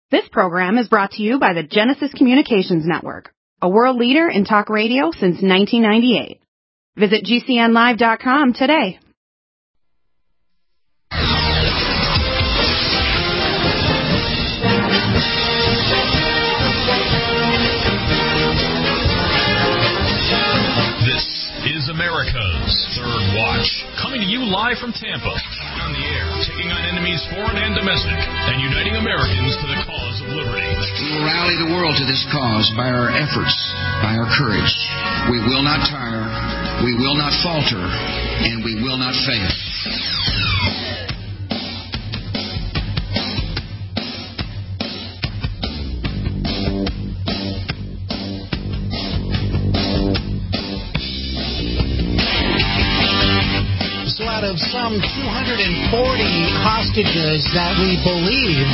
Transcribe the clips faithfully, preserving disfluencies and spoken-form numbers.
This program is brought to you by the Genesis Communications Network, a world leader in talk radio since nineteen ninety-eight. Visit G C N live dot com today. Is America's Third Watch, coming to you live from Tampa, on the air, taking on enemies foreign and domestic, and uniting Americans to the cause of liberty. We will rally the world to this cause by our efforts, by our courage. We will not tire, we will not falter, and we will not fail. Out of some two hundred forty hostages that we believe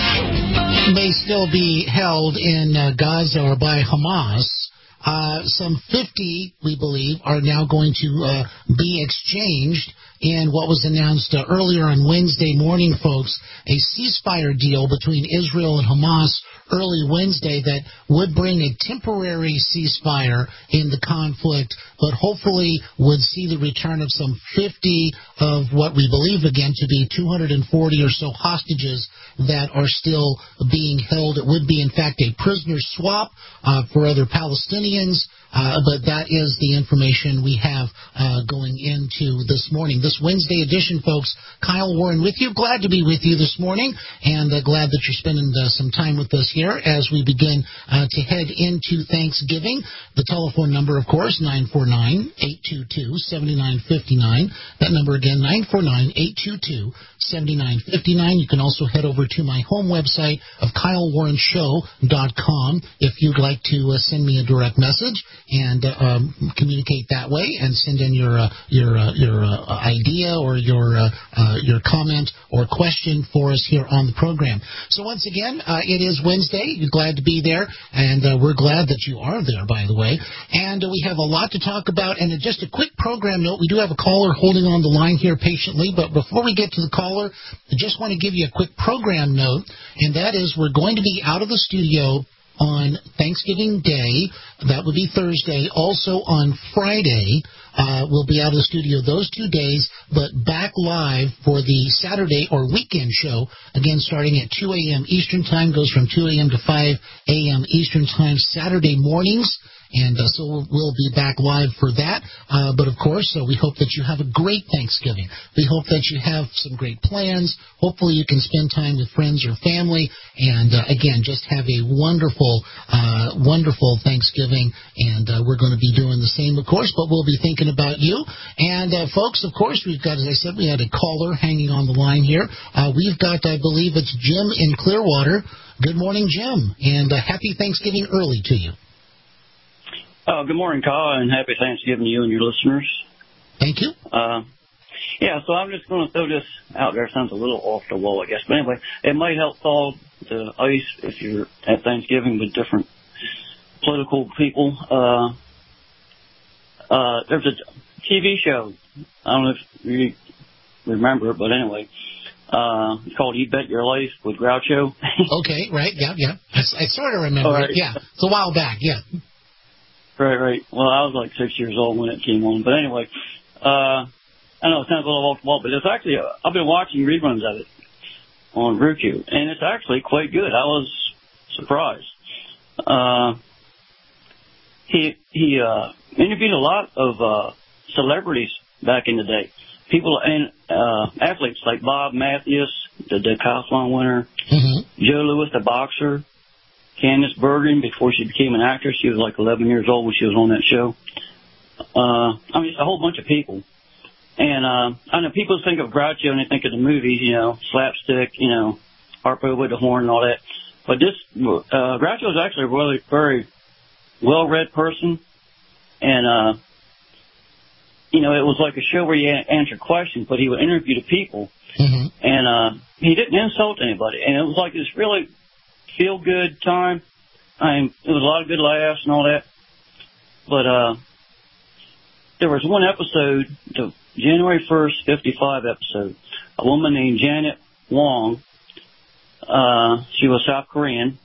may still be held in uh, Gaza or by Hamas, uh, some fifty, we believe, are now going to uh, be exchanged in what was announced uh, earlier on Wednesday morning, folks, a ceasefire deal between Israel and Hamas early Wednesday that would bring a temporary ceasefire in the conflict, but hopefully would see the return of some fifty of what we believe, again, to be two hundred forty or so hostages that are still being held. It would be, in fact, a prisoner swap uh, for other Palestinians, uh, but that is the information we have uh, going into this morning. This Wednesday edition, folks, Kyle Warren with you. Glad to be with you this morning, and uh, glad that you're spending uh, some time with us here as we begin uh, to head into Thanksgiving. The telephone number, of course, nine four nine, eight two two, seven nine five nine. That number again, nine four nine, eight two two, seven nine five nine. You can also head over to my home website of Kyle Warren Show dot com if you'd like to uh, send me a direct message and uh, um, communicate that way and send in your uh, your uh, your uh, idea or your uh, uh, your comment or question for us here on the program. So once again, uh, it is Wednesday. You're glad to be there, and uh, we're glad that you are there, by the way. And uh, we have a lot to talk about. And uh, just a quick program note, we do have a caller holding on the line here patiently, but before we get to the caller, I just want to give you a quick program note, and that is we're going to be out of the studio on Thanksgiving Day. That would be Thursday. Also on Friday, uh, we'll be out of the studio those two days, but back live for the Saturday or weekend show, again starting at two a.m. Eastern Time, goes from two a.m. to five a.m. Eastern Time, Saturday mornings. And uh, so we'll, we'll be back live for that. Uh, but, of course, so we hope that you have a great Thanksgiving. We hope that you have some great plans. Hopefully you can spend time with friends or family. And, uh, again, just have a wonderful, uh, wonderful Thanksgiving. And uh, we're going to be doing the same, of course, but we'll be thinking about you. And, uh, folks, of course, we've got, as I said, we had a caller hanging on the line here. Uh, we've got, I believe it's Jim in Clearwater. Good morning, Jim. And uh, happy Thanksgiving early to you. Uh, good morning, Kyle, and happy Thanksgiving to you and your listeners. Thank you. Uh, yeah, so I'm just going to throw this out there. It sounds a little off the wall, I guess. But anyway, it might help thaw the ice if you're at Thanksgiving with different political people. Uh, uh, there's a T V show. I don't know if you remember it, but anyway. Uh, it's called You Bet Your Life with Groucho. Okay, right, yeah, yeah. I, I sort of remember right. it, yeah. It's a while back, yeah. Right, right. Well, I was like six years old when it came on. But anyway, uh, I know it sounds a little off the wall, but it's actually, uh, I've been watching reruns of it on Roku, and it's actually quite good. I was surprised. Uh, he, he, uh, interviewed a lot of, uh, celebrities back in the day. People and, uh, athletes like Bob Matthews, the decathlon winner, mm-hmm. Joe Louis, the boxer, Candice Bergen, before she became an actress. She was like eleven years old when she was on that show. Uh, I mean, it's a whole bunch of people. And, uh, I know people think of Groucho and they think of the movies, you know, slapstick, you know, Harpo with the horn and all that. But this, uh, Groucho is actually a really very well-read person. And, uh, you know, it was like a show where you answer questions, but he would interview the people. Mm-hmm. And, uh, he didn't insult anybody. And it was like this really feel-good time. I mean, it was a lot of good laughs and all that. But uh, there was one episode, the January first, fifty-five episode. A woman named Janet Wong Uh, she was South Korean.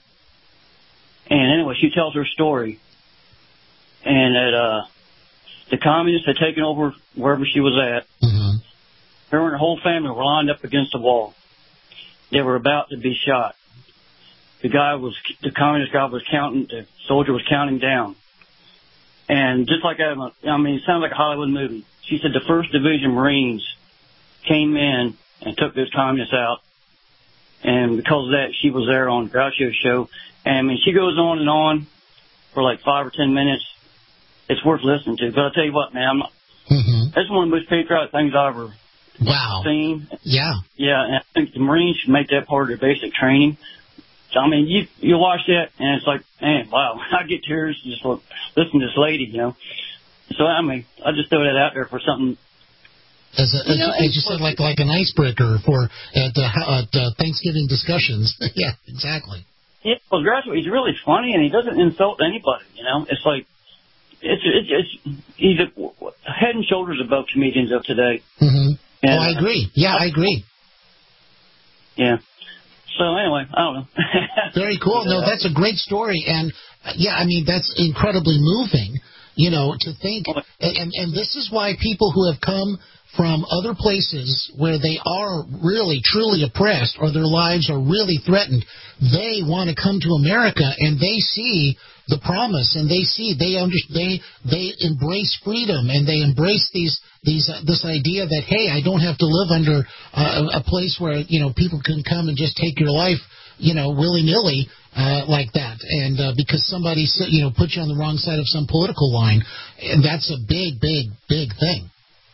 And anyway, she tells her story. And that, uh, the communists had taken over wherever she was at. Mm-hmm. Her and her whole family were lined up against the wall. They were about to be shot. The guy was, the communist guy was counting, the soldier was counting down. And just like that, I mean, it sounds like a Hollywood movie. She said the first Division Marines came in and took those communists out. And because of that, she was there on Groucho's show. And I mean, she goes on and on for like five or ten minutes. It's worth listening to. But I'll tell you what, man, I'm, mm-hmm. that's one of the most patriotic things I've ever wow. seen. Yeah. Yeah, and I think the Marines should make that part of their basic training. So, I mean, you you watch that, and it's like, man, wow, I get tears just for listening to this lady, you know. So, I mean, I just throw that out there for something. As, a, as, you, know, as you said, like like an icebreaker for at, uh, at uh, Thanksgiving discussions. Yeah, exactly. Yeah, well, Groucho, he's really funny, and he doesn't insult anybody, you know. It's like, it's, it's, it's he's a, head and shoulders above comedians of today. Mm-hmm. And, oh, I agree. Yeah, I agree. Yeah. So anyway, I don't know. Very cool. No, that's a great story, and uh, yeah, I mean that's incredibly moving. You know, to think, and and this is why people who have come from other places where they are really truly oppressed or their lives are really threatened, they want to come to America and they see the promise and they see they under, they they embrace freedom and they embrace these these uh, this idea that, hey, I don't have to live under uh, a place where, you know, people can come and just take your life, you know, willy-nilly uh, like that, and uh, because somebody, you know, put you on the wrong side of some political line, and that's a big, big, big thing.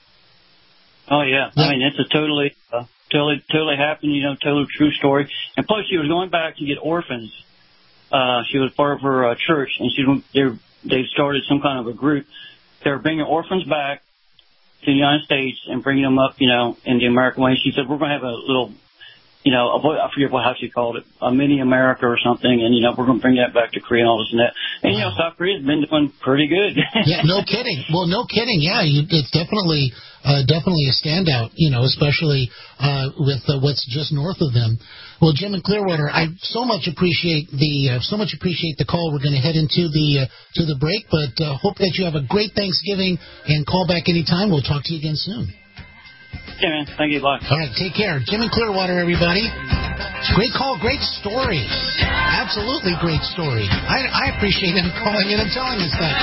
Oh yeah, yeah. I mean it's a totally, uh, totally, totally happened. You know, totally true story. And plus, she was going back to get orphans. Uh, she was part of her uh, church, and she they they started some kind of a group. They were bringing orphans back to the United States and bringing them up, you know, in the American way. She said, we're going to have a little, you know, a, I forget what how she called it, a mini America or something, and you know, we're going to bring that back to Korea and all this and that. And wow. You know, South Korea's been doing pretty good. Yeah, no kidding. Well, no kidding. Yeah, you, it's definitely. Uh, definitely a standout, you know, especially uh, with uh, what's just north of them. Well, Jim in Clearwater, I so much appreciate the uh, so much appreciate the call. We're going to head into the uh, to the break, but uh, hope that you have a great Thanksgiving and call back anytime. We'll talk to you again soon. Yeah, man. Thank you. Bye. All right, take care. Jim in Clearwater, everybody. Great call, great story. Absolutely great story. I, I appreciate him calling in and telling us that.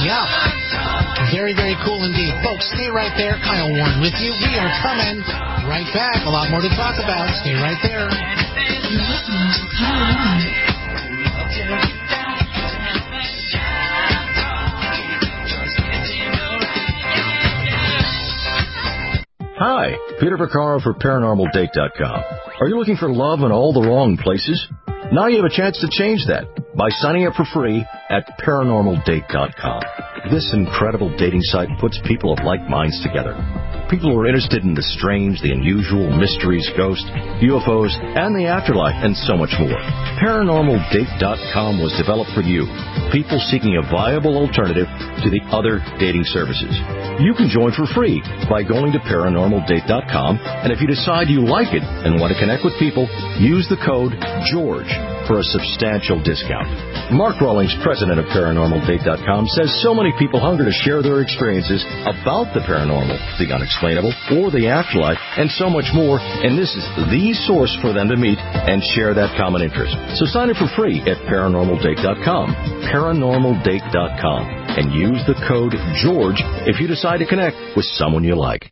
Yeah. Very, very cool indeed. Folks, stay right there. Kyle Warren with you. We are coming right back. A lot more to talk about. Stay right there. You're listening to Kyle Warren. Hi, Peter Vaccaro for Paranormal Date dot com. Are you looking for love in all the wrong places? Now you have a chance to change that by signing up for free at Paranormal Date dot com. This incredible dating site puts people of like minds together. People who are interested in the strange, the unusual, mysteries, ghosts, U F Os, and the afterlife, and so much more. Paranormal Date dot com was developed for you, people seeking a viable alternative to the other dating services. You can join for free by going to Paranormal Date dot com, and if you decide you like it and want to connect with people, use the code GEORGE for a substantial discount. Mark Rawlings, president of Paranormal Date dot com, says so many people hunger to share their experiences about the paranormal, the unexplainable, or the afterlife, and so much more, and this is the source for them to meet and share that common interest. So sign up for free at Paranormal Date dot com, Paranormal Date dot com, and use the code GEORGE if you decide to connect with someone you like.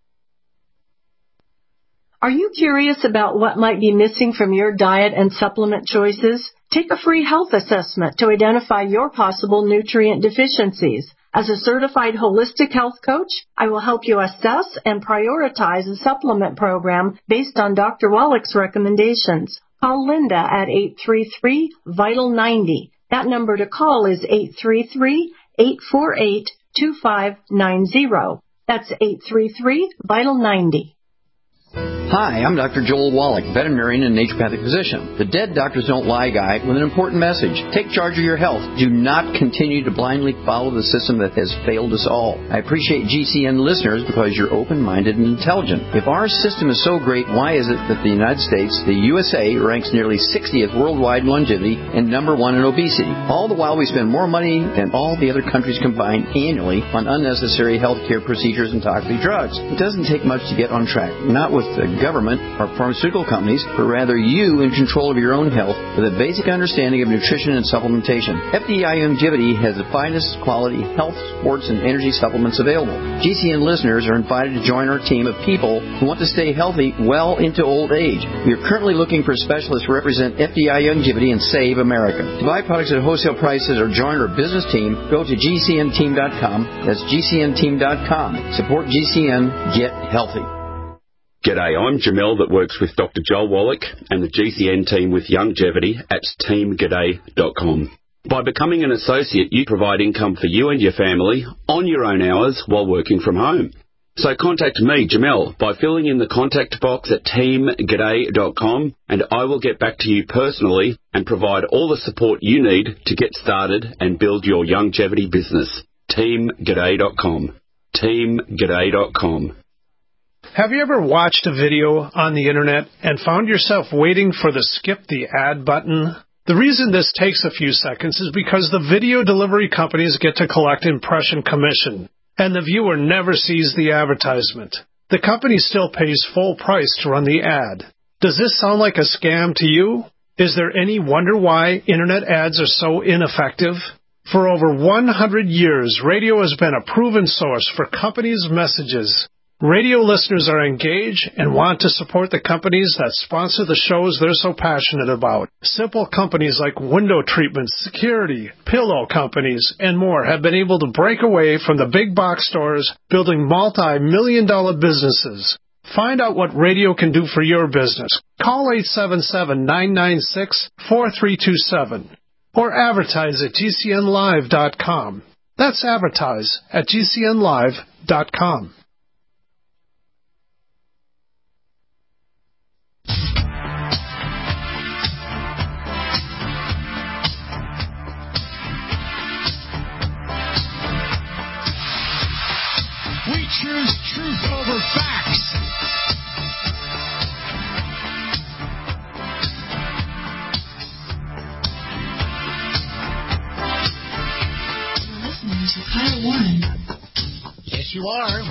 Are you curious about what might be missing from your diet and supplement choices? Take a free health assessment to identify your possible nutrient deficiencies. As a certified holistic health coach, I will help you assess and prioritize a supplement program based on Doctor Wallach's recommendations. Call Linda at eight three three, vital ninety. That number to call is eight three three, eight four eight, two five nine zero. That's eight three three, vital ninety. Hi, I'm Doctor Joel Wallach, veterinarian and naturopathic physician. The Dead Doctors Don't Lie guy with an important message. Take charge of your health. Do not continue to blindly follow the system that has failed us all. I appreciate G C N listeners because you're open-minded and intelligent. If our system is so great, why is it that the United States, the U S A, ranks nearly sixtieth worldwide in longevity and number one in obesity? All the while we spend more money than all the other countries combined annually on unnecessary healthcare procedures and toxic drugs. It doesn't take much to get on track. Not with the government or pharmaceutical companies, but rather you in control of your own health with a basic understanding of nutrition and supplementation. F D I Longevity has the finest quality health, sports, and energy supplements available. G C N listeners are invited to join our team of people who want to stay healthy well into old age. We are currently looking for specialists to represent F D I Longevity and Save America. To buy products at wholesale prices or join our business team, go to G C N team dot com. That's G C N team dot com. Support G C N. Get healthy. G'day, I'm Jamel that works with Doctor Joel Wallach and the G C N team with Longevity at team g'day dot com. By becoming an associate, you provide income for you and your family on your own hours while working from home. So contact me, Jamel, by filling in the contact box at team g'day dot com, and I will get back to you personally and provide all the support you need to get started and build your longevity business. team g'day dot com. team g'day dot com. Have you ever watched a video on the internet and found yourself waiting for the skip the ad button? The reason this takes a few seconds is because the video delivery companies get to collect impression commission, and the viewer never sees the advertisement. The company still pays full price to run the ad. Does this sound like a scam to you? Is there any wonder why internet ads are so ineffective? For over one hundred years, radio has been a proven source for companies' messages. Radio listeners are engaged and want to support the companies that sponsor the shows they're so passionate about. Simple companies like window treatments, security, pillow companies, and more have been able to break away from the big box stores, building multi-million dollar businesses. Find out what radio can do for your business. Call eight seven seven, nine nine six, four three two seven or advertise at G C N live dot com. That's advertise at G C N live dot com. We choose truth over facts. You're listening to Kyle Warren. Yes, you are.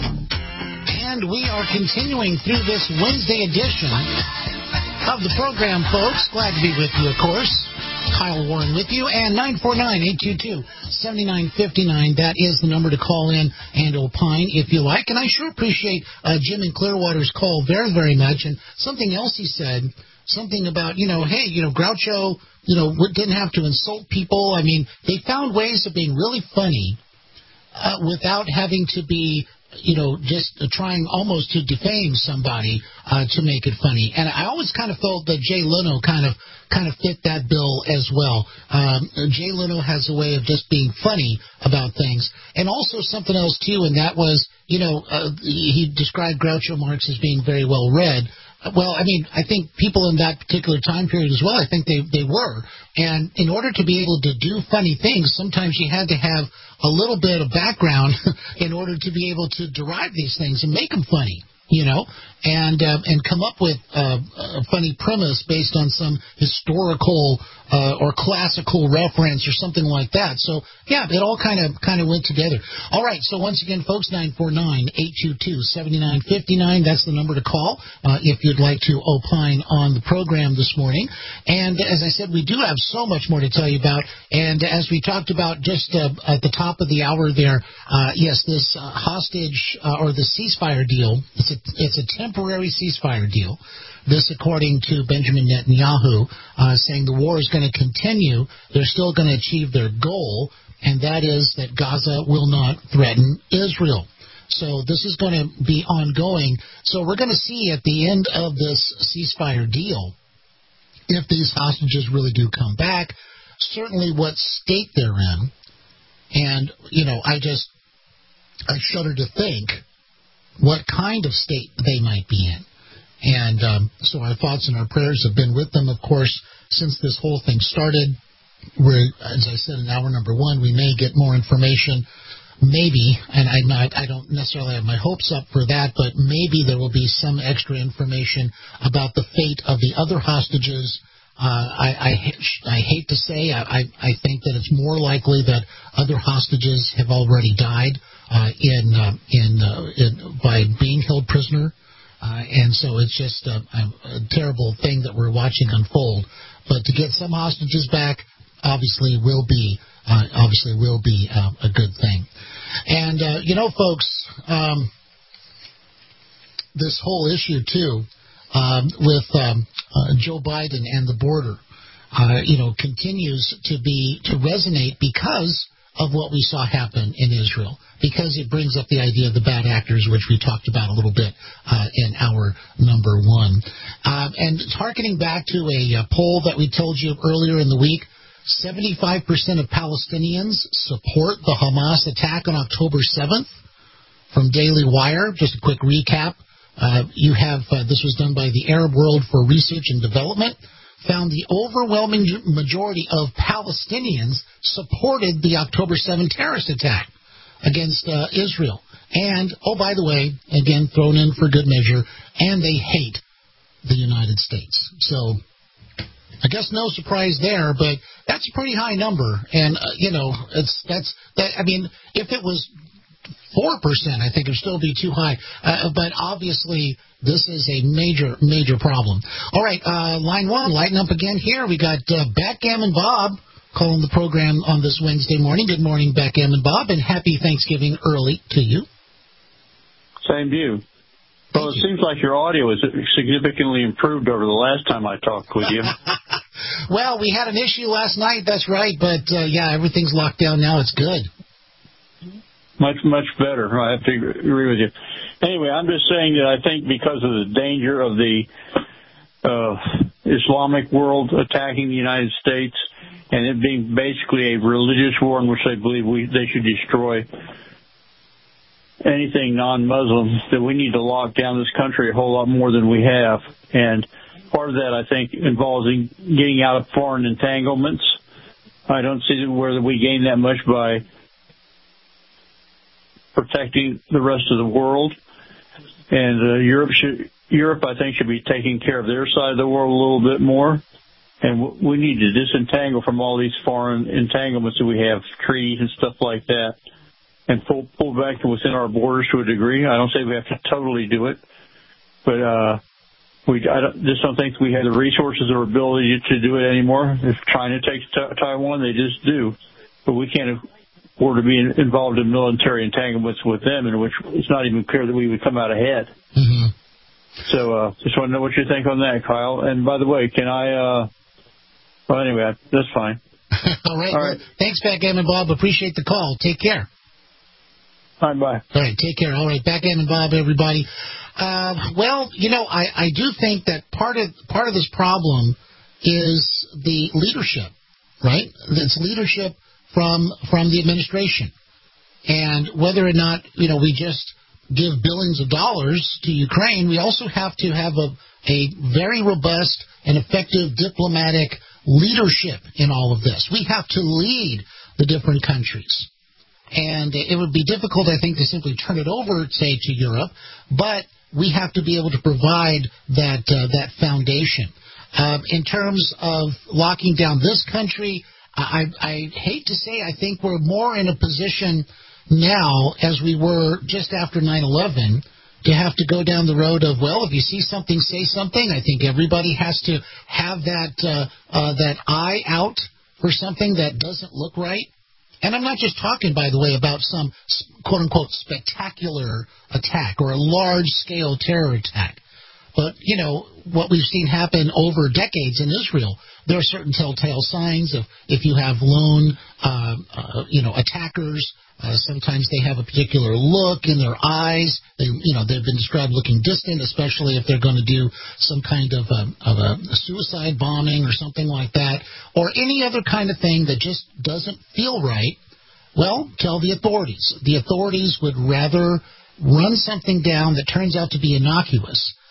And we are continuing through this Wednesday edition of the program, folks. Glad to be with you, of course. Kyle Warren with you, and nine four nine, eight two two, seven nine five nine. That is the number to call in and opine if you like. And I sure appreciate uh, Jim in Clearwater's call very, very much. And something else he said, something about, you know, hey, you know, Groucho, you know, didn't have to insult people. I mean, they found ways of being really funny uh, without having to be, you know, just uh, trying almost to defame somebody uh, to make it funny. And I always kind of felt that Jay Leno kind of kind of fit that bill as well. Um, Jay Leno has a way of just being funny about things. And also something else, too, and that was, you know, uh, he described Groucho Marx as being very well read. Well, I mean, I think people in that particular time period as well, I think they, they were. And in order to be able to do funny things, sometimes you had to have a little bit of background in order to be able to derive these things and make them funny, you know, and uh, and come up with uh, a funny premise based on some historical uh, or classical reference or something like that. So, yeah, it all kind of kind of went together. All right, so once again, folks, nine four nine, eight two two, seven nine five nine, that's the number to call uh, if you'd like to opine on the program this morning. And as I said, we do have so much more to tell you about. And as we talked about just uh, at the top of the hour there, uh, yes, this uh, hostage uh, or the ceasefire deal, it's a, it's a temporary ceasefire deal. This, according to Benjamin Netanyahu, uh, saying the war is going to continue. They're still going to achieve their goal, and that is that Gaza will not threaten Israel. So this is going to be ongoing. So we're going to see at the end of this ceasefire deal if these hostages really do come back, certainly what state they're in. And, you know, I just, I shudder to think what kind of state they might be in. And um, so our thoughts and our prayers have been with them, of course, since this whole thing started. We're, as I said, in hour number one, we may get more information. Maybe, and I'm not, I don't necessarily have my hopes up for that, but maybe there will be some extra information about the fate of the other hostages. Uh, I, I, I hate to say, I, I think that it's more likely that other hostages have already died uh, in, uh, in, uh, in by being held prisoner. Uh, and so it's just a, a, a terrible thing that we're watching unfold. But to get some hostages back, obviously will be uh, obviously will be uh, a good thing. And uh, you know, folks, um, this whole issue too um, with um, uh, Joe Biden and the border, uh, you know, continues to be to resonate because of what we saw happen in Israel, because it brings up the idea of the bad actors, which we talked about a little bit uh, in our number one. Um, and harkening back to a, a poll that we told you earlier in the week, seventy-five percent of Palestinians support the Hamas attack on October seventh. From Daily Wire, just a quick recap. Uh, you have, uh, this was done by the Arab World for Research and Development, found the overwhelming majority of Palestinians supported the October seventh terrorist attack against uh, Israel. And, oh, by the way, again, thrown in for good measure, and they hate the United States. So I guess no surprise there, but that's a pretty high number. And, uh, you know, it's that's that. I mean, if it was four percent, I think it would still be too high. Uh, but obviously, this is a major, major problem. All right, uh, line one, lighten up again here. We got uh, Backgammon Bob calling the program on this Wednesday morning. Good morning, Backgammon Bob, and happy Thanksgiving early to you. Same to you. Well, it seems like your audio is significantly improved over the last time I talked with you. Well, we had an issue last night, that's right, but, uh, yeah, everything's locked down now. It's good. Much, much better. I have to agree with you. Anyway, I'm just saying that I think because of the danger of the uh, Islamic world attacking the United States and it being basically a religious war in which they believe we they should destroy anything non-Muslim, that we need to lock down this country a whole lot more than we have. And part of that, I think, involves getting out of foreign entanglements. I don't see whether we gain that much by protecting the rest of the world. And uh, Europe, should, Europe, I think, should be taking care of their side of the world a little bit more. And we need to disentangle from all these foreign entanglements that we have, treaties and stuff like that, and pull, pull back to within our borders to a degree. I don't say we have to totally do it, but uh, we I don't, just don't think we have the resources or ability to do it anymore. If China takes t- Taiwan, they just do. But we can't afford to be in, involved in military entanglements with them, in which it's not even clear that we would come out ahead. Mm-hmm. So uh, just want to know what you think on that, Kyle. And by the way, can I... Uh, well, anyway, that's fine. All right. All right. Well, thanks, Backgammon Bob. Appreciate the call. Take care. All right, bye. All right, take care. All right, Backgammon Bob, everybody. Uh, well, you know, I, I do think that part of part of this problem is the leadership, right? It's leadership from from the administration, and whether or not you know we just give billions of dollars to Ukraine, we also have to have a a very robust and effective diplomatic leadership in all of this. We have to lead the different countries. And it would be difficult, I think, to simply turn it over, say, to Europe, but we have to be able to provide that uh, that foundation. Uh, in terms of locking down this country, I, I hate to say I think we're more in a position now as we were just after nine eleven to have to go down the road of, well, if you see something, say something. I think everybody has to have that uh, uh, that eye out for something that doesn't look right. And I'm not just talking, by the way, about some quote-unquote spectacular attack or a large-scale terror attack. But, you know, what we've seen happen over decades in Israel, there are certain telltale signs of if you have lone, uh, uh, you know, attackers. Uh, sometimes they have a particular look in their eyes. They, you know, they've been described looking distant, especially if they're going to do some kind of a, of a suicide bombing or something like that, or any other kind of thing that just doesn't feel right. Well, tell the authorities. The authorities would rather run something down that turns out to be innocuous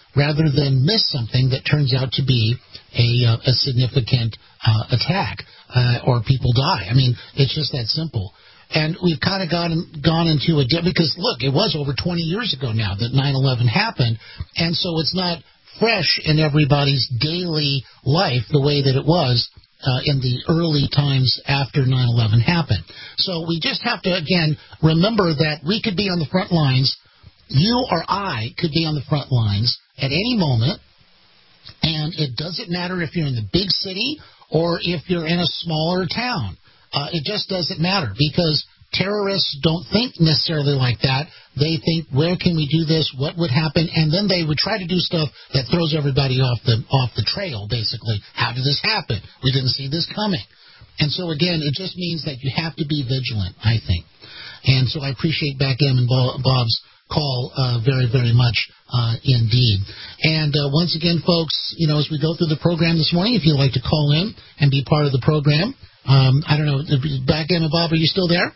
rather than miss something that turns out to be a, uh, a significant uh, attack uh, or people die. I mean, it's just that simple. And we've kind of gone gone into a dip because, look, it was over twenty years ago now that nine eleven happened, and so it's not fresh in everybody's daily life the way that it was uh, in the early times after nine eleven happened. So we just have to, again, remember that we could be on the front lines. You or I could be on the front lines at any moment, and it doesn't matter if you're in the big city or if you're in a smaller town. Uh, it just doesn't matter because terrorists don't think necessarily like that. They think, where can we do this? What would happen? And then they would try to do stuff that throws everybody off the off the trail, basically. How did this happen? We didn't see this coming. And so, again, it just means that you have to be vigilant, I think. And so I appreciate Backgammon Bob's call uh, very, very much uh, indeed. And uh, once again, folks, you know, as we go through the program this morning, if you'd like to call in and be part of the program, um, I don't know, Backgammon Bob, are you still there?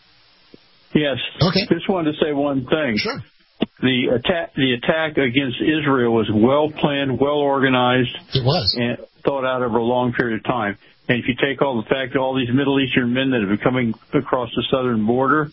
Yes. Okay. Just wanted to say one thing. Sure. The attack, the attack against Israel was well planned, well organized. It was. And thought out over a long period of time. And if you take all the fact that all these Middle Eastern men that have been coming across the southern border,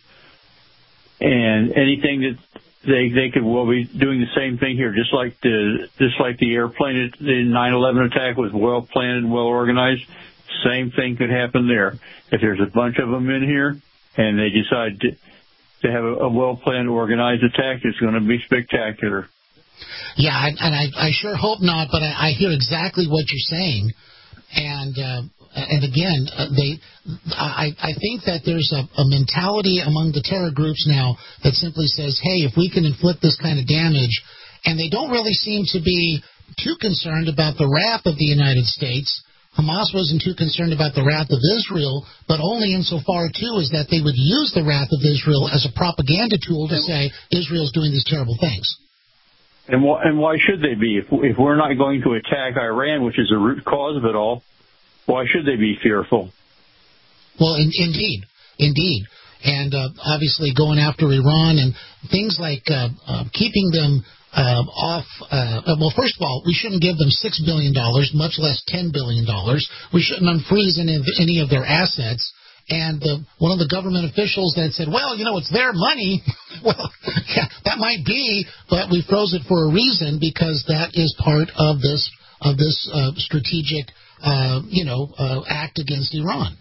and anything that they they could well be doing the same thing here, just like the just like the airplane, the nine eleven attack was well planned and well organized. Same thing could happen there. If there's a bunch of them in here and they decide to, to have a, a well planned, organized attack, it's going to be spectacular. Yeah, and I, I sure hope not, but I, I hear exactly what you're saying. And uh, and again, uh, they, I, I think that there's a, a mentality among the terror groups now that simply says, hey, if we can inflict this kind of damage, and they don't really seem to be too concerned about the wrath of the United States. Hamas wasn't too concerned about the wrath of Israel, but only insofar, too, as that they would use the wrath of Israel as a propaganda tool to say Israel's doing these terrible things. And why, and why should they be? If, if we're not going to attack Iran, which is the root cause of it all, why should they be fearful? Well, in, indeed, indeed. And uh, obviously going after Iran and things like uh, uh, keeping them uh, off. Uh, well, first of all, we shouldn't give them six billion dollars, much less ten billion dollars. We shouldn't unfreeze any of, any of their assets. And the, one of the government officials that said, well, you know, it's their money. Well, yeah, that might be, but we froze it for a reason because that is part of this of this uh, strategic, uh, you know, uh, act against Iran.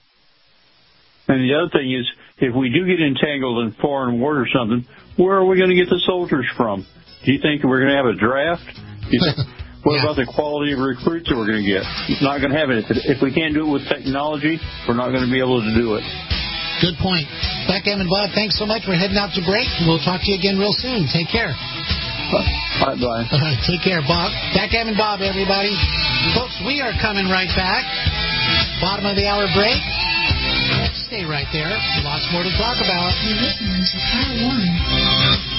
And the other thing is, if we do get entangled in foreign war or something, where are we going to get the soldiers from? Do you think we're going to have a draft? Do you think, what yeah. about the quality of recruits that we're going to get? It's not going to have it. If we can't do it with technology, we're not going to be able to do it. Good point. Backgammon Bob, thanks so much for heading out to break. We'll talk to you again real soon. Take care. Bye-bye. All right, take care, Bob. Backgammon Bob, everybody. Folks, we are coming right back. Bottom of the hour break. Stay right there. Lots more to talk about. You're listening to Power One.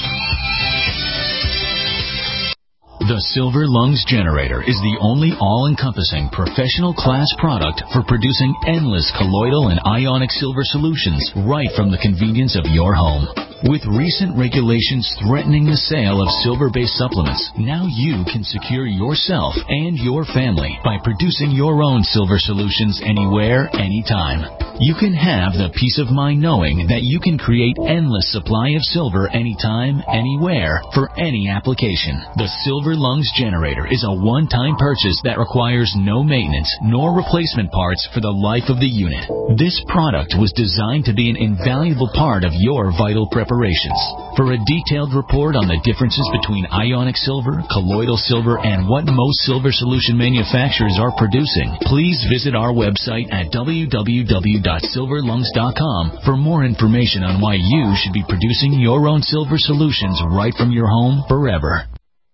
The Silver Lungs Generator is the only all-encompassing professional class product for producing endless colloidal and ionic silver solutions right from the convenience of your home. With recent regulations threatening the sale of silver-based supplements, now you can secure yourself and your family by producing your own silver solutions anywhere, anytime. You can have the peace of mind knowing that you can create endless supply of silver anytime, anywhere, for any application. The Silver Lungs Generator is a one-time purchase that requires no maintenance nor replacement parts for the life of the unit. This product was designed to be an invaluable part of your vital preparations. For a detailed report on the differences between ionic silver, colloidal silver, and what most silver solution manufacturers are producing, please visit our website at w w w dot silver lungs dot com for more information on why you should be producing your own silver solutions right from your home forever.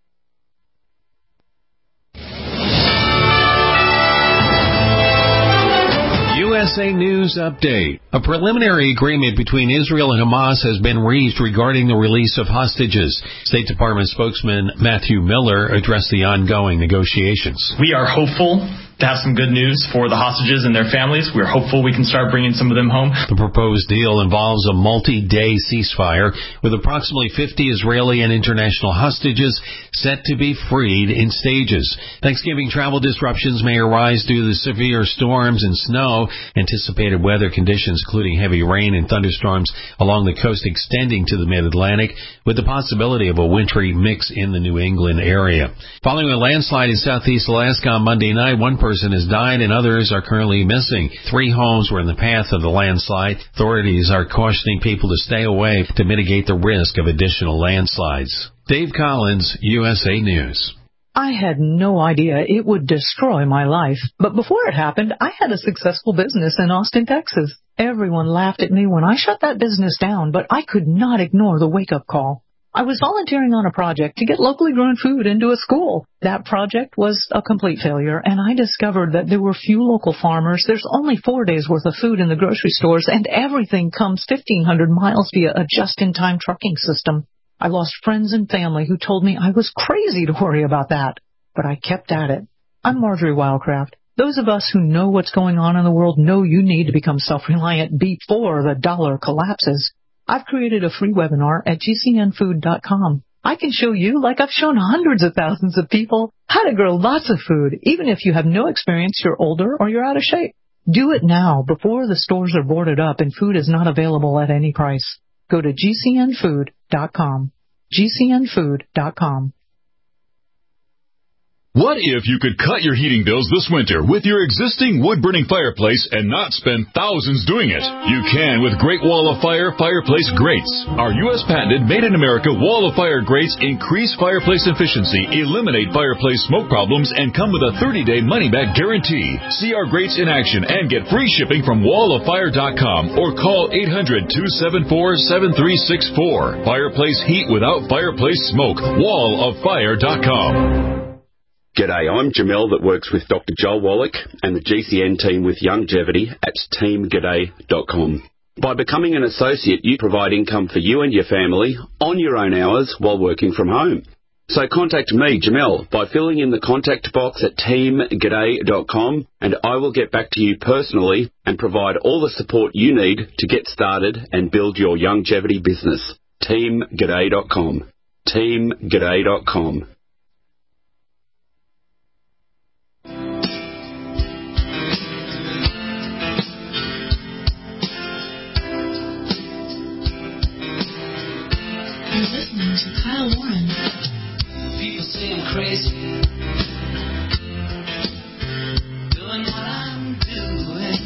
U S A News Update. A preliminary agreement between Israel and Hamas has been reached regarding the release of hostages. State Department spokesman Matthew Miller addressed the ongoing negotiations. We are hopeful to have some good news for the hostages and their families. We're hopeful we can start bringing some of them home. The proposed deal involves a multi-day ceasefire with approximately fifty Israeli and international hostages set to be freed in stages. Thanksgiving travel disruptions may arise due to the severe storms and snow. Anticipated weather conditions, including heavy rain and thunderstorms along the coast extending to the mid-Atlantic, with the possibility of a wintry mix in the New England area. Following a landslide in southeast Alaska on Monday night, one person has died and others are currently missing. Three homes were in the path of the landslide. Authorities are cautioning people to stay away to mitigate the risk of additional landslides. Dave Collins, U S A News. I had no idea it would destroy my life, but before it happened, I had a successful business in Austin, Texas. Everyone laughed at me when I shut that business down, but I could not ignore the wake-up call. I was volunteering on a project to get locally grown food into a school. That project was a complete failure, and I discovered that there were few local farmers. There's only four days' worth of food in the grocery stores, and everything comes fifteen hundred miles via a just-in-time trucking system. I lost friends and family who told me I was crazy to worry about that, but I kept at it. I'm Marjorie Wildcraft. Those of us who know what's going on in the world know you need to become self-reliant before the dollar collapses. I've created a free webinar at G C N food dot com. I can show you, like I've shown hundreds of thousands of people, how to grow lots of food, even if you have no experience, you're older, or you're out of shape. Do it now, before the stores are boarded up and food is not available at any price. Go to G C N food dot com. G C N food dot com. What if you could cut your heating bills this winter with your existing wood-burning fireplace and not spend thousands doing it? You can with Great Wall of Fire fireplace grates. Our U S patented made-in-America Wall of Fire grates increase fireplace efficiency, eliminate fireplace smoke problems, and come with a thirty-day money-back guarantee. See our grates in action and get free shipping from wall of fire dot com or call eight hundred, two seven four, seven three six four. Fireplace heat without fireplace smoke. wall of fire dot com. G'day, I'm Jamel that works with Doctor Joel Wallach and the G C N team with Longevity at team g'day dot com. By becoming an associate, you provide income for you and your family on your own hours while working from home. So contact me, Jamel, by filling in the contact box at team g'day dot com, and I will get back to you personally and provide all the support you need to get started and build your longevity business. team g'day dot com. team g'day dot com. You're listening to Kyle Warren. People say I'm crazy, doing what I'm doing.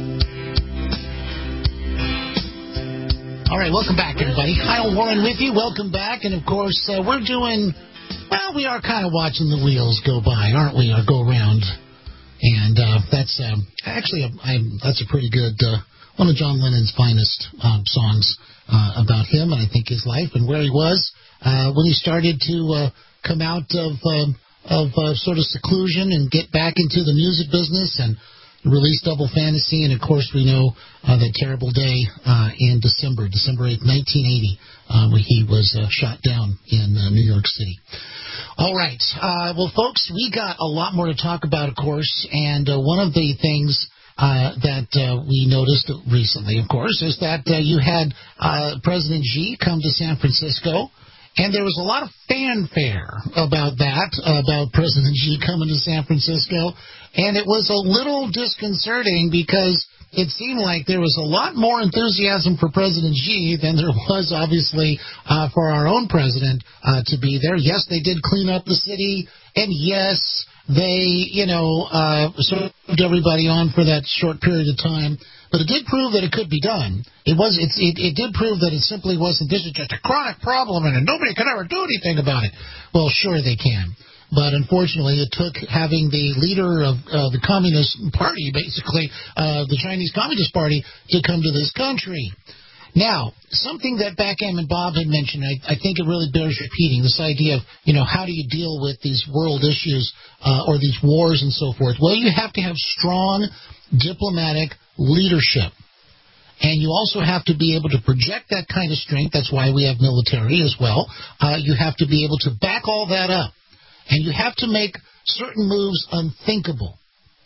All right, welcome back, everybody. Kyle Warren with you. Welcome back. And, of course, uh, we're doing, well, we are kind of watching the wheels go by, aren't we, or go around. And uh, that's um, actually, a, I'm, that's a pretty good, uh, one of John Lennon's finest um, songs. Uh, about him and I think his life and where he was uh, when he started to uh, come out of um, of uh, sort of seclusion and get back into the music business and release Double Fantasy. And of course we know uh, that terrible day uh, in December, December eighth, nineteen eighty, uh, when he was uh, shot down in uh, New York City. All right, uh, well folks, we got a lot more to talk about, of course, and uh, one of the things Uh, that uh, we noticed recently, of course, is that uh, you had uh, President Xi come to San Francisco, and there was a lot of fanfare about that, about President Xi coming to San Francisco, and it was a little disconcerting because it seemed like there was a lot more enthusiasm for President Xi than there was, obviously, uh, for our own president uh, to be there. Yes, they did clean up the city, and yes, they, you know, uh, served everybody on for that short period of time. But it did prove that it could be done. It was, it's, it, it did prove that it simply wasn't, this is just a chronic problem and nobody can ever do anything about it. Well, sure they can. But unfortunately, it took having the leader of uh, the Communist Party, basically, uh, the Chinese Communist Party, to come to this country. Now, something that Backgammon Bob had mentioned, I, I think it really bears repeating, this idea of, you know, how do you deal with these world issues uh, or these wars and so forth? Well, you have to have strong diplomatic leadership. And you also have to be able to project that kind of strength. That's why we have military as well. Uh, you have to be able to back all that up. And you have to make certain moves unthinkable.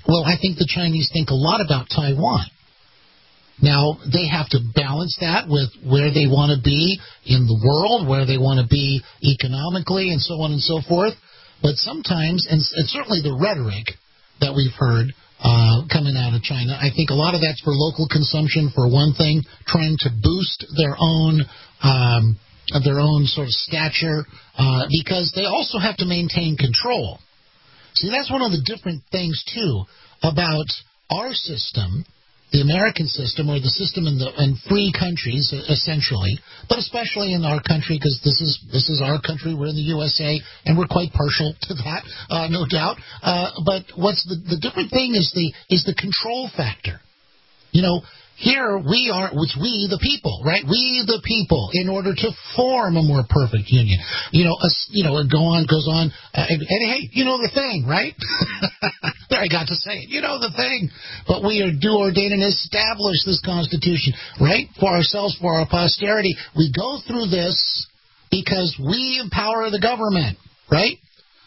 Well, I think the Chinese think a lot about Taiwan. Now, they have to balance that with where they want to be in the world, where they want to be economically, and so on and so forth. But sometimes, and, and certainly the rhetoric that we've heard uh, coming out of China, I think a lot of that's for local consumption, for one thing, trying to boost their own um, their own sort of stature, uh, because they also have to maintain control. See, that's one of the different things, too, about our system, the American system, or the system in the in free countries, essentially, but especially in our country, because this is this is our country. We're in the U S A, and we're quite partial to that, uh, no doubt. Uh, but what's the the different thing is the is the control factor. You know, here we are, it's we the people, right? We the people, in order to form a more perfect union. You know, a, you know, it go on, goes on, uh, and, and hey, you know the thing, right? There, I got to say it. You know the thing. But we are do ordain and establish this Constitution, right? For ourselves, for our posterity. We go through this because we empower the government, right?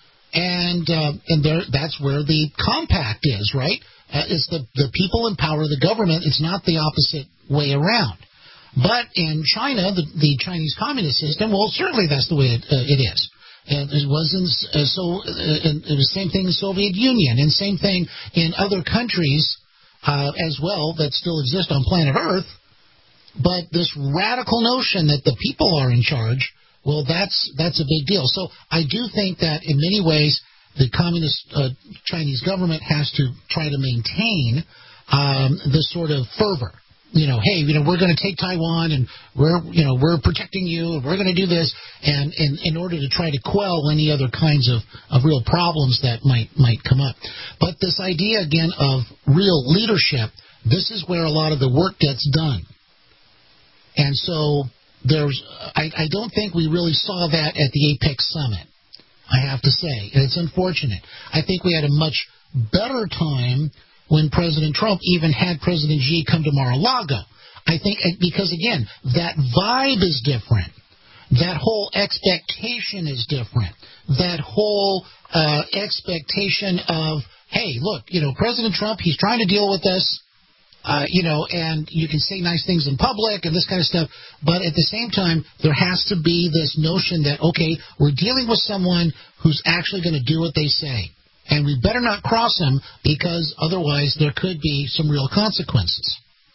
And uh, and there, that's where the compact is, right? Uh, is the, the people empower the government. It's not the opposite way around. But in China, the, the Chinese communist system, well, certainly that's the way it, uh, it is. And it wasn't uh, so. Uh, it was the same thing in the Soviet Union, and same thing in other countries uh, as well that still exist on planet Earth. But this radical notion that the people are in charge, well, that's that's a big deal. So I do think that in many ways, the communist uh, Chinese government has to try to maintain um, this sort of fervor. You know, hey, you know, we're going to take Taiwan, and we're, you know, we're protecting you, and we're going to do this, and, and in order to try to quell any other kinds of, of real problems that might might come up. But this idea again of real leadership, this is where a lot of the work gets done. And so there's, I, I don't think we really saw that at the APEC summit. I have to say, and it's unfortunate. I think we had a much better time when President Trump even had President Xi come to Mar-a-Lago. I think because, again, that vibe is different. That whole expectation is different. That whole uh, expectation of, hey, look, you know, President Trump, he's trying to deal with this. Uh, you know, and you can say nice things in public and this kind of stuff, but at the same time, there has to be this notion that, okay, we're dealing with someone who's actually going to do what they say, and we better not cross them because otherwise there could be some real consequences.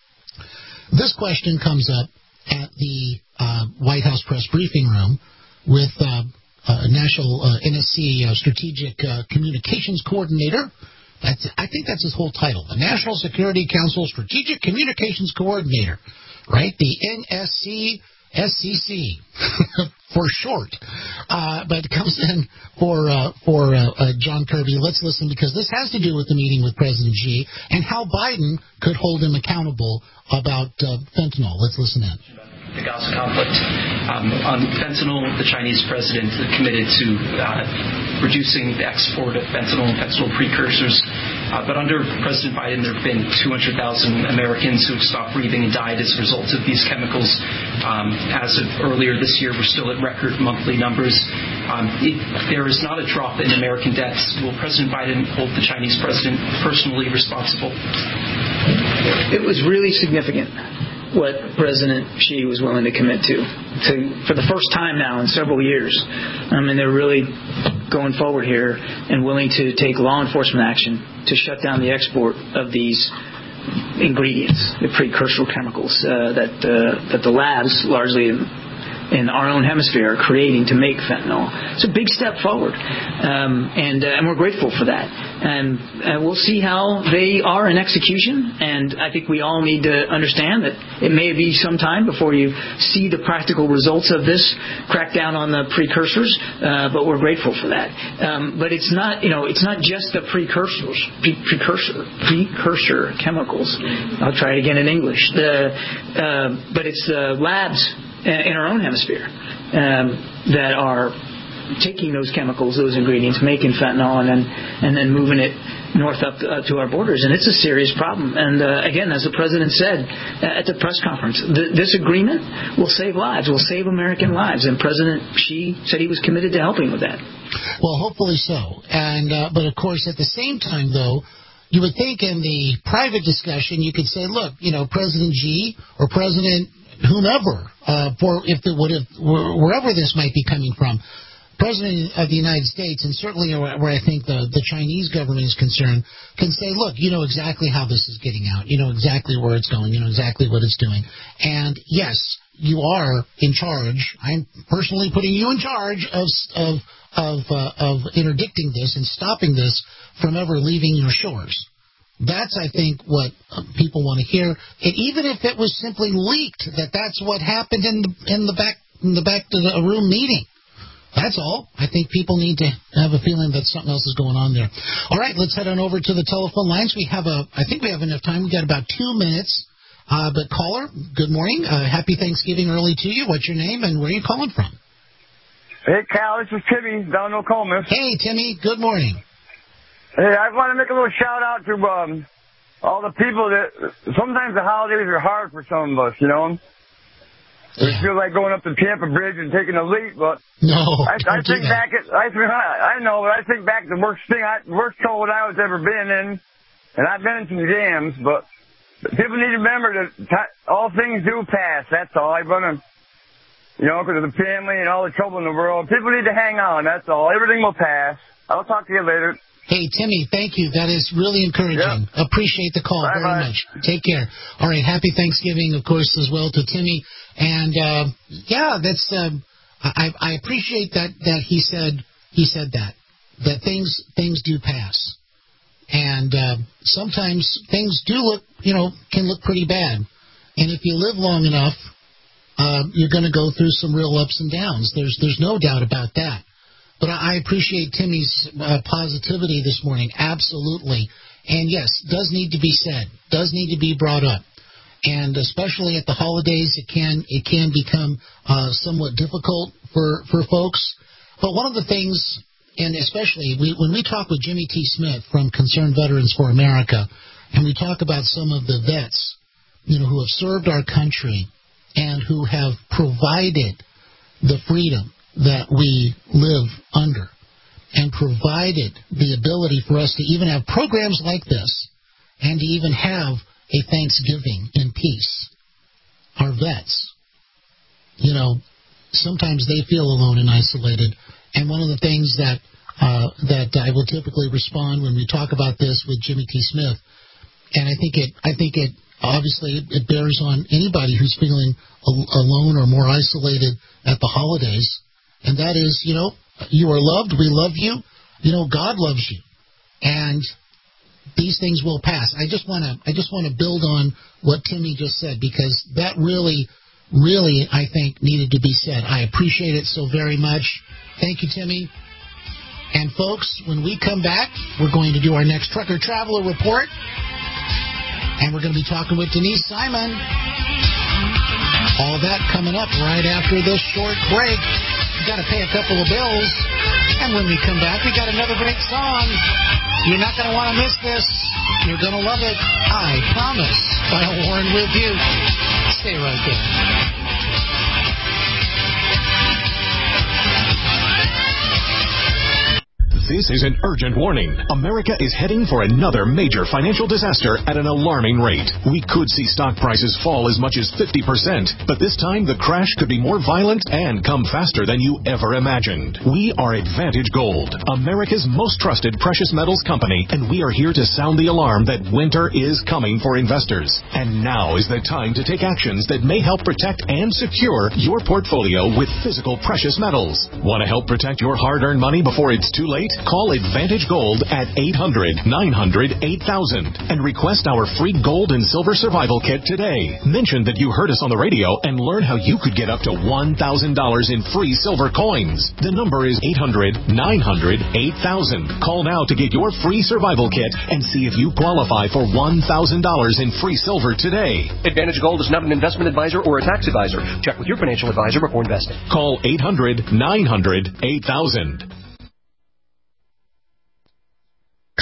This question comes up at the uh, White House press briefing room with uh, uh, National uh, N S C uh, Strategic uh, Communications Coordinator. That's, I think that's his whole title, the National Security Council Strategic Communications Coordinator, right? The N S C S C C for short. Uh, but it comes in for uh, for uh, uh, John Kirby. Let's listen, because this has to do with the meeting with President Xi and how Biden could hold him accountable about uh, fentanyl. Let's listen in. The Gaza conflict. Um, on fentanyl, the Chinese president committed to uh, reducing the export of fentanyl and fentanyl precursors. Uh, but under President Biden, there have been two hundred thousand Americans who have stopped breathing and died as a result of these chemicals. Um, as of earlier this year, we're still at record monthly numbers. Um, if there is not a drop in American deaths, will President Biden hold the Chinese president personally responsible? It was really significant what President Xi was willing to commit to, to for the first time now in several years. I mean, they're really going forward here and willing to take law enforcement action to shut down the export of these ingredients, the precursor chemicals uh, that uh, that the labs largely in, in our own hemisphere are creating to make fentanyl. It's a big step forward, um, and uh, and we're grateful for that. And uh, we'll see how they are in execution. And I think we all need to understand that it may be some time before you see the practical results of this crackdown on the precursors. Uh, but we're grateful for that. Um, but it's not, you know, it's not just the precursors, pre- precursor, precursor chemicals. I'll try it again in English. The, uh, but it's the labs in our own hemisphere um, that are taking those chemicals, those ingredients, making fentanyl, and then and then moving it north up to, uh, to our borders. And it's a serious problem. And uh, again, as the president said at the press conference, th- this agreement will save lives, will save American lives. And President Xi said he was committed to helping with that. Well, hopefully so. And uh, but of course, at the same time, though, you would think in the private discussion you could say, look, you know, President Xi or President whomever, uh, for if it would have, wherever this might be coming from, President of the United States, and certainly where I think the, the Chinese government is concerned, can say, look, you know exactly how this is getting out. You know exactly where it's going. You know exactly what it's doing. And, yes, you are in charge. I'm personally putting you in charge of of of, uh, of interdicting this and stopping this from ever leaving your shores. That's, I think, what uh, people want to hear. And even if it was simply leaked that that's what happened in the in the back in the back to the room meeting. That's all. I think people need to have a feeling that something else is going on there. All right, let's head on over to the telephone lines. We have a, I think we have enough time. We've got about two minutes. Uh, but caller, good morning. Uh, happy Thanksgiving early to you. What's your name and where are you calling from? Hey, Cal, this is Timmy down in Oklahoma. Hey, Timmy, good morning. Hey, I want to make a little shout out to um, all the people that, sometimes the holidays are hard for some of us, you know? It yeah. feels like going up the Tampa Bridge and taking a leap, but no, I, I think back at I, I know, but I think back the worst thing, I, worst cold I was ever been in, and I've been in some jams, but people need to remember that t- all things do pass. That's all. I want to, you know, because of the family and all the trouble in the world. People need to hang on. That's all. Everything will pass. I'll talk to you later. Hey, Timmy, thank you. That is really encouraging. Yep. Appreciate the call bye, very bye. much. Take care. All right, happy Thanksgiving, of course, as well to Timmy. And, uh, yeah, that's, um, I, I appreciate that, that he said, he said that, that things, things do pass. And, uh, sometimes things do look, you know, can look pretty bad. And if you live long enough, uh, you're going to go through some real ups and downs. There's, there's no doubt about that. But I appreciate Timmy's uh, positivity this morning, absolutely. And, yes, does need to be said, does need to be brought up. And especially at the holidays, it can it can become uh, somewhat difficult for, for folks. But one of the things, and especially we, when we talk with Jimmy T. Smith from Concerned Veterans for America, and we talk about some of the vets, you know, who have served our country and who have provided the freedom that we live under and provided the ability for us to even have programs like this and to even have a Thanksgiving in peace. Our vets, you know, sometimes they feel alone and isolated. And one of the things that uh, that I will typically respond when we talk about this with Jimmy T. Smith, and I think it, I think it obviously it, it bears on anybody who's feeling al- alone or more isolated at the holidays. And that is, you know, you are loved, we love you, you know, God loves you. And these things will pass. I just want to I just want to build on what Timmy just said, because that really, really, I think, needed to be said. I appreciate it so very much. Thank you, Timmy. And, folks, when we come back, we're going to do our next Trucker Traveler Report. And we're going to be talking with Denise Simon. All that coming up right after this short break. Got to pay a couple of bills. And when we come back, we got another great song. You're not going to want to miss this. You're going to love it. I promise. Kyle Warren with you. Stay right there. This is an urgent warning. America is heading for another major financial disaster at an alarming rate. We could see stock prices fall as much as fifty percent, but this time the crash could be more violent and come faster than you ever imagined. We are Advantage Gold, America's most trusted precious metals company, and we are here to sound the alarm that winter is coming for investors. And now is the time to take actions that may help protect and secure your portfolio with physical precious metals. Want to help protect your hard-earned money before it's too late? Call Advantage Gold at eight hundred, nine hundred, eight thousand and request our free gold and silver survival kit today. Mention that you heard us on the radio and learn how you could get up to one thousand dollars in free silver coins. The number is eight hundred, nine hundred, eight thousand. Call now to get your free survival kit and see if you qualify for one thousand dollars in free silver today. Advantage Gold is not an investment advisor or a tax advisor. Check with your financial advisor before investing. Call eight hundred, nine hundred, eight thousand.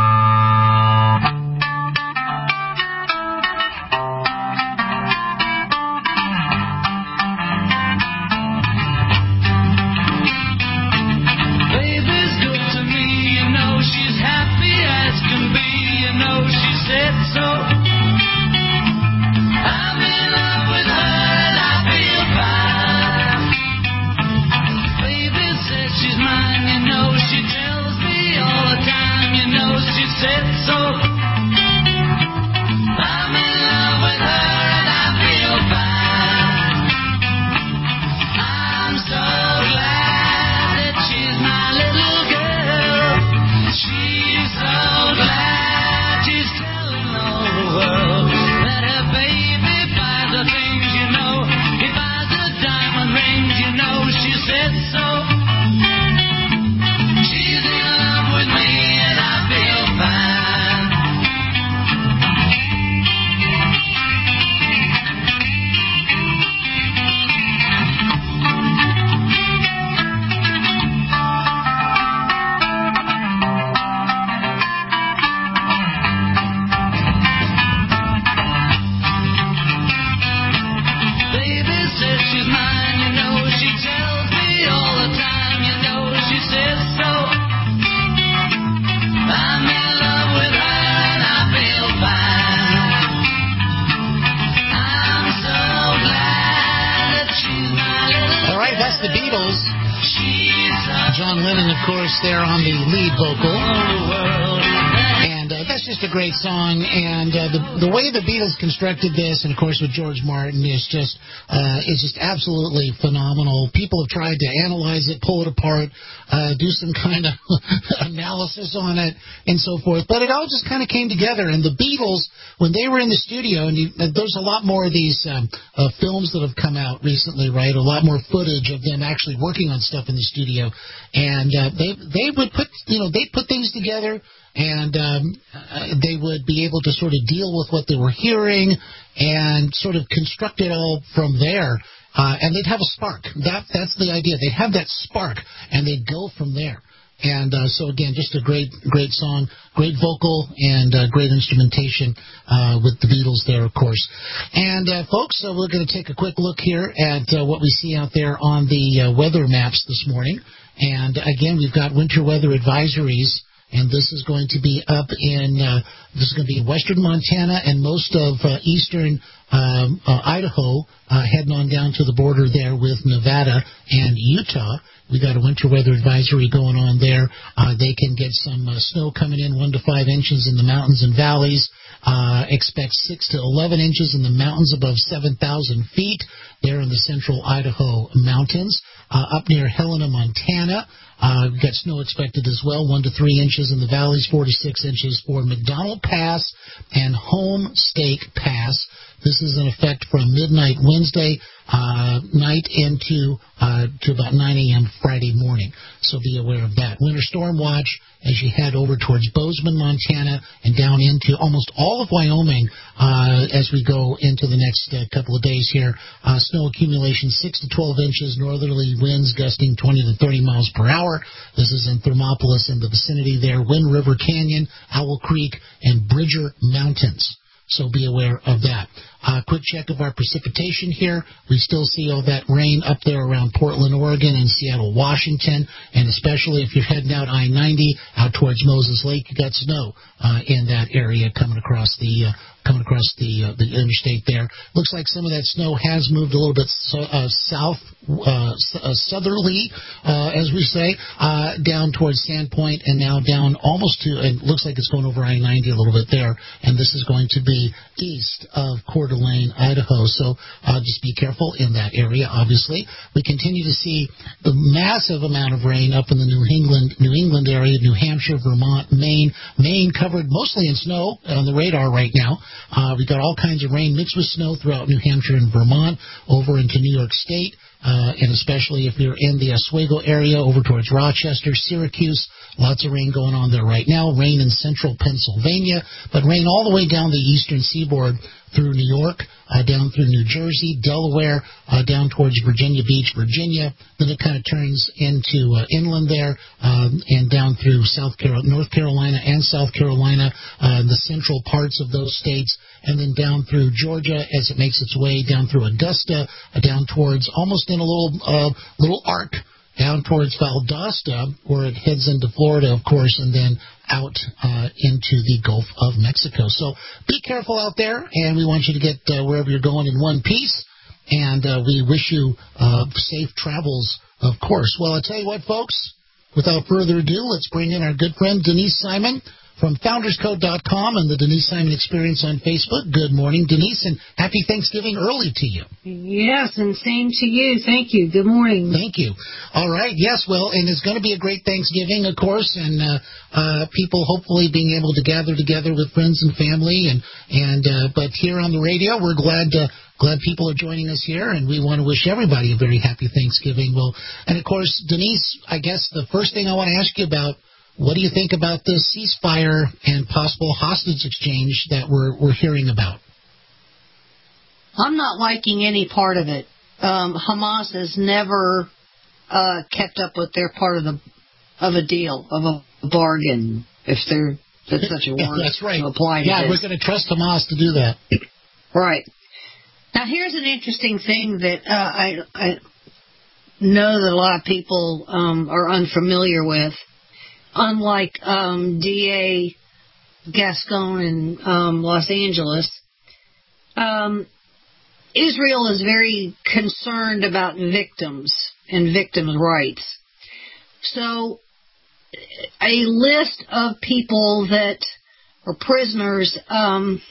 John Lennon, of course, there on the lead vocal. And uh, that's just a great song. And uh, the the way the Beatles constructed this, and of course with George Martin, is just uh, is just absolutely phenomenal. People have tried to analyze it, pull it apart, uh, do some kind of analysis on it, and so forth. But it all just kind of came together. And the Beatles, when they were in the studio, and you, there's a lot more of these um, uh, films that have come out recently, right? A lot more footage of them actually working on stuff in the studio, and uh, they they would put you know they put things together. And um, uh, they would be able to sort of deal with what they were hearing and sort of construct it all from there. Uh, and they'd have a spark. That That's the idea. They'd have that spark, and they'd go from there. And uh, so, again, just a great, great song, great vocal, and uh, great instrumentation uh, with the Beatles there, of course. And, uh, folks, uh, we're going to take a quick look here at uh, what we see out there on the uh, weather maps this morning. And, again, we've got winter weather advisories. And this is going to be up in, uh, this is going to be western Montana and most of uh, eastern um, uh, Idaho, uh, heading on down to the border there with Nevada and Utah. We got a winter weather advisory going on there. Uh, they can get some uh, snow coming in, one to five inches in the mountains and valleys. Uh, expect six to eleven inches in the mountains above seven thousand feet there in the central Idaho mountains. Uh, up near Helena, Montana. Uh, we've got snow expected as well, one to three inches in the valleys, four to six inches for McDonald Pass and Homestake Pass. This is in effect from midnight Wednesday uh, night into uh, to about nine a.m. Friday morning. So be aware of that. Winter storm watch as you head over towards Bozeman, Montana, and down into almost all of Wyoming uh, as we go into the next uh, couple of days here. Uh, snow accumulation six to twelve inches, northerly winds gusting twenty to thirty miles per hour. This is in Thermopolis in the vicinity there, Wind River Canyon, Owl Creek, and Bridger Mountains. So be aware of that. Uh, quick check of our precipitation here. We still see all that rain up there around Portland, Oregon, and Seattle, Washington, and especially if you're heading out I ninety out towards Moses Lake, you got snow uh, in that area coming across the uh, coming across the uh, the interstate there. Looks like some of that snow has moved a little bit so, uh, south, uh, uh, southerly, uh, as we say, uh, down towards Sandpoint, and now down almost to. It looks like it's going over I ninety a little bit there, and this is going to be east of Coeur d'Alene, Idaho. So uh, just be careful in that area. Obviously, we continue to see the massive amount of rain up in the New England New England area, New Hampshire, Vermont, Maine. Maine covered mostly in snow on the radar right now. Uh, we got all kinds of rain mixed with snow throughout New Hampshire and Vermont, over into New York State. Uh, and especially if you're in the Oswego area over towards Rochester, Syracuse, lots of rain going on there right now. Rain in central Pennsylvania, but rain all the way down the eastern seaboard through New York, uh, down through New Jersey, Delaware, uh, down towards Virginia Beach, Virginia. Then it kind of turns into uh, inland there, um, and down through South Carolina, North Carolina and South Carolina, uh, the central parts of those states, and then down through Georgia as it makes its way down through Augusta, uh, down towards almost in a little uh, little arc down towards Valdosta, where it heads into Florida, of course, and then out uh, into the Gulf of Mexico. So be careful out there, and we want you to get uh, wherever you're going in one piece, and uh, we wish you uh, safe travels, of course. Well, I'll tell you what, folks, without further ado, let's bring in our good friend Denise Simon from Founders Code dot com and the Denise Simon Experience on Facebook. Good morning, Denise, and happy Thanksgiving early to you. Yes, and same to you. Thank you. Good morning. Thank you. All right. Yes, well, and it's going to be a great Thanksgiving, of course, and uh, uh, people hopefully being able to gather together with friends and family. And and uh, but here on the radio, we're glad to. Glad people are joining us here, and we want to wish everybody a very happy Thanksgiving. Well, and of course, Denise, I guess the first thing I want to ask you about, what do you think about this ceasefire and possible hostage exchange that we're we're hearing about? I'm not liking any part of it. Um, Hamas has never uh, kept up with their part of the of a deal, of a bargain, if there that's such a word. That's right. To apply to yeah, this. We're going to trust Hamas to do that. Right. Now, here's an interesting thing that uh, I, I know that a lot of people um, are unfamiliar with. Unlike um, D A Gascon in um, Los Angeles, um, Israel is very concerned about victims and victims' rights. So a list of people that, or prisoners, um,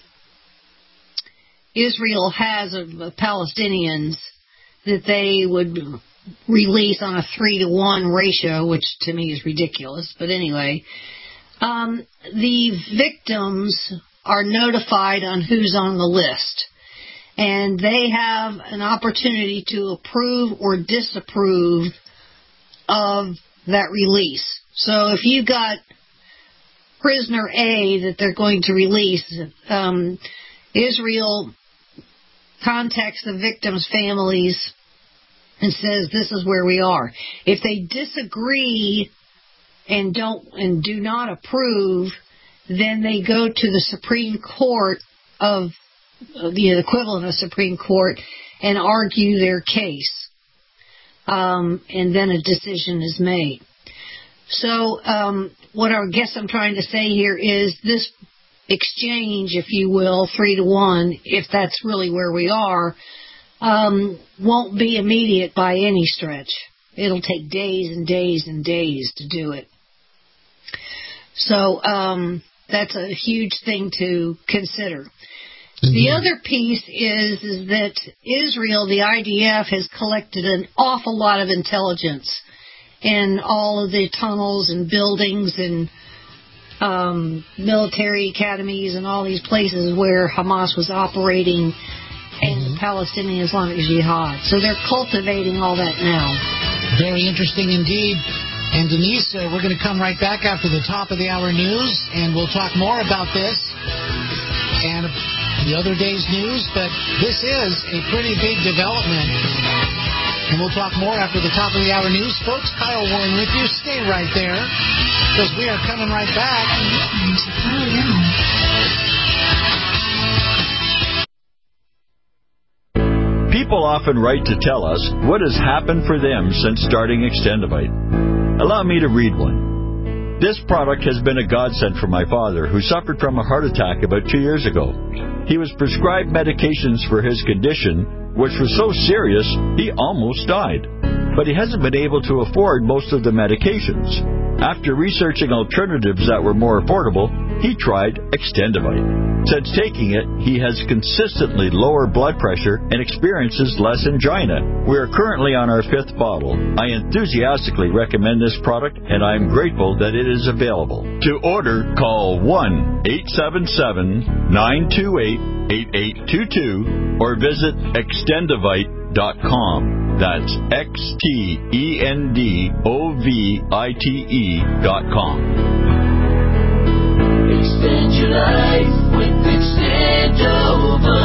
Israel has of Palestinians that they would release on a three to one ratio, which to me is ridiculous. But anyway, um, the victims are notified on who's on the list, and they have an opportunity to approve or disapprove of that release. So if you've got prisoner A that they're going to release, um, Israel contacts the victims' families and says, this is where we are. If they disagree and don't and do not approve, then they go to the Supreme Court of the equivalent of Supreme Court and argue their case. Um, and then a decision is made. So um, what I guess I'm trying to say here is this exchange, if you will, three to one, if that's really where we are, um, won't be immediate by any stretch. It'll take days and days and days to do it. So um, that's a huge thing to consider. Mm-hmm. The other piece is, is that Israel, the I D F, has collected an awful lot of intelligence in all of the tunnels and buildings and um, military academies and all these places where Hamas was operating and mm-hmm. the Palestinian Islamic Jihad. So they're cultivating all that now. Very interesting indeed. And Denise, uh, we're going to come right back after the top of the hour news, and we'll talk more about this and the other day's news, but this is a pretty big development. And we'll talk more after the top of the hour news. Folks, Kyle Warren with you. Stay right there, because we are coming right back. People often write to tell us what has happened for them since starting Extendivite. Allow me to read one. This product has been a godsend for my father, who suffered from a heart attack about two years ago. He was prescribed medications for his condition, which was so serious he almost died. But he hasn't been able to afford most of the medications. After researching alternatives that were more affordable, he tried Extendivite. Since taking it, he has consistently lower blood pressure and experiences less angina. We are currently on our fifth bottle. I enthusiastically recommend this product, and I am grateful that it is available. To order, call one eight seven seven, nine two eight, eight eight two two or visit extendivite dot com. That's X T E N D O V I T E dot com. Extend your life with Extendovite.